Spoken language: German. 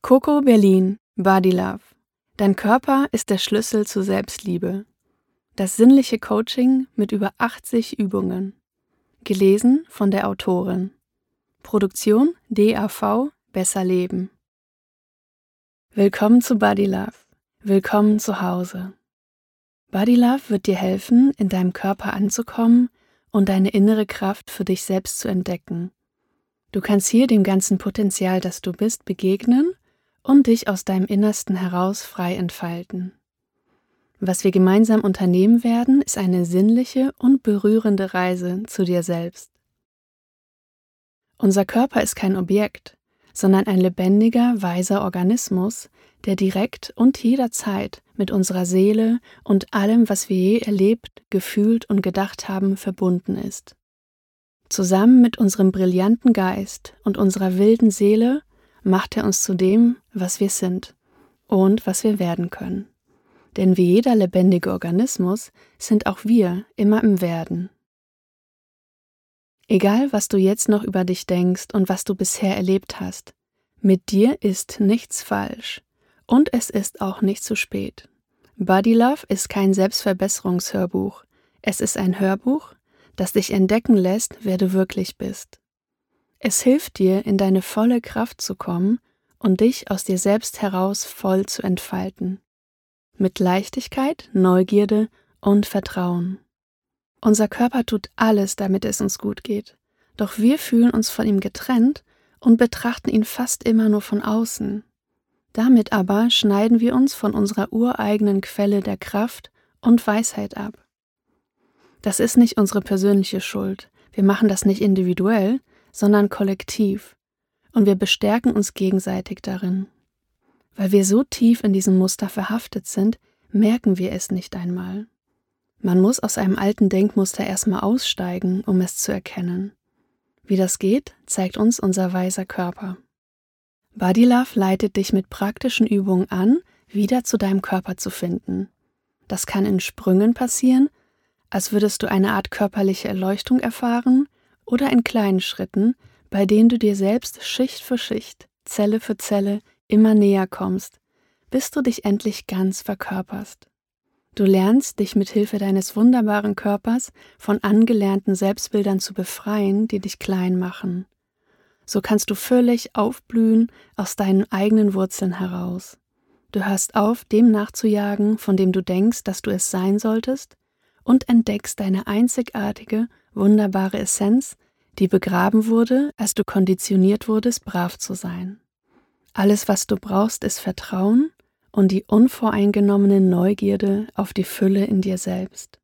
Coco Berlin, Body Love. Dein Körper ist der Schlüssel zur Selbstliebe. Das sinnliche Coaching mit über 80 Übungen. Gelesen von der Autorin. Produktion DAV Besser Leben. Willkommen zu Body Love. Willkommen zu Hause. Body Love wird dir helfen, in deinem Körper anzukommen und deine innere Kraft für dich selbst zu entdecken. Du kannst hier dem ganzen Potenzial, das du bist, begegnen und dich aus deinem Innersten heraus frei entfalten. Was wir gemeinsam unternehmen werden, ist eine sinnliche und berührende Reise zu dir selbst. Unser Körper ist kein Objekt, sondern ein lebendiger, weiser Organismus, der direkt und jederzeit mit unserer Seele und allem, was wir je erlebt, gefühlt und gedacht haben, verbunden ist. Zusammen mit unserem brillanten Geist und unserer wilden Seele macht er uns zu dem, was wir sind und was wir werden können. Denn wie jeder lebendige Organismus sind auch wir immer im Werden. Egal, was du jetzt noch über dich denkst und was du bisher erlebt hast, mit dir ist nichts falsch und es ist auch nicht zu spät. Body Love ist kein Selbstverbesserungshörbuch, es ist ein Hörbuch, das dich entdecken lässt, wer du wirklich bist. Es hilft dir, in deine volle Kraft zu kommen und dich aus dir selbst heraus voll zu entfalten. Mit Leichtigkeit, Neugierde und Vertrauen. Unser Körper tut alles, damit es uns gut geht, doch wir fühlen uns von ihm getrennt und betrachten ihn fast immer nur von außen. Damit aber schneiden wir uns von unserer ureigenen Quelle der Kraft und Weisheit ab. Das ist nicht unsere persönliche Schuld. Wir machen das nicht individuell, sondern kollektiv. Und wir bestärken uns gegenseitig darin. Weil wir so tief in diesem Muster verhaftet sind, merken wir es nicht einmal. Man muss aus einem alten Denkmuster erstmal aussteigen, um es zu erkennen. Wie das geht, zeigt uns unser weiser Körper. Body Love leitet dich mit praktischen Übungen an, wieder zu deinem Körper zu finden. Das kann in Sprüngen passieren, als würdest du eine Art körperliche Erleuchtung erfahren, oder in kleinen Schritten, bei denen du dir selbst Schicht für Schicht, Zelle für Zelle immer näher kommst, bis du dich endlich ganz verkörperst. Du lernst, dich mit Hilfe deines wunderbaren Körpers von angelernten Selbstbildern zu befreien, die dich klein machen. So kannst du völlig aufblühen aus deinen eigenen Wurzeln heraus. Du hörst auf, dem nachzujagen, von dem du denkst, dass du es sein solltest, und entdeckst deine einzigartige, wunderbare Essenz, die begraben wurde, als du konditioniert wurdest, brav zu sein. Alles, was du brauchst, ist Vertrauen und die unvoreingenommene Neugierde auf die Fülle in dir selbst.